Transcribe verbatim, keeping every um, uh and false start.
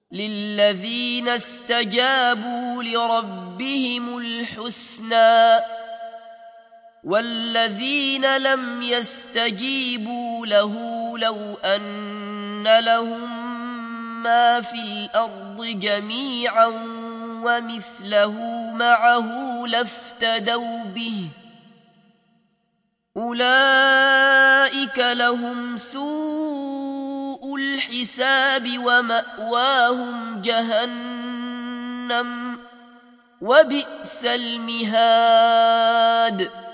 للذين استجابوا لربهم الحسنى والذين لم يستجيبوا له لو أن لهم ما في الأرض جميعا ومثله معه لافتدوا به أولئك لهم سوء الحساب ومأواهم جهنم وبئس المهاد